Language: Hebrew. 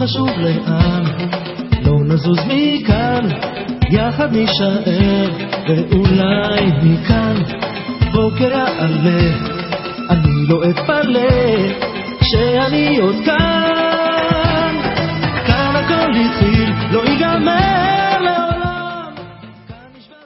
חשוב לאן, לא נזוז מכאן, יחד נשאר, ואולי מכאן בוקר יעלה, אני לא אתפלא כשאני עוד כאן.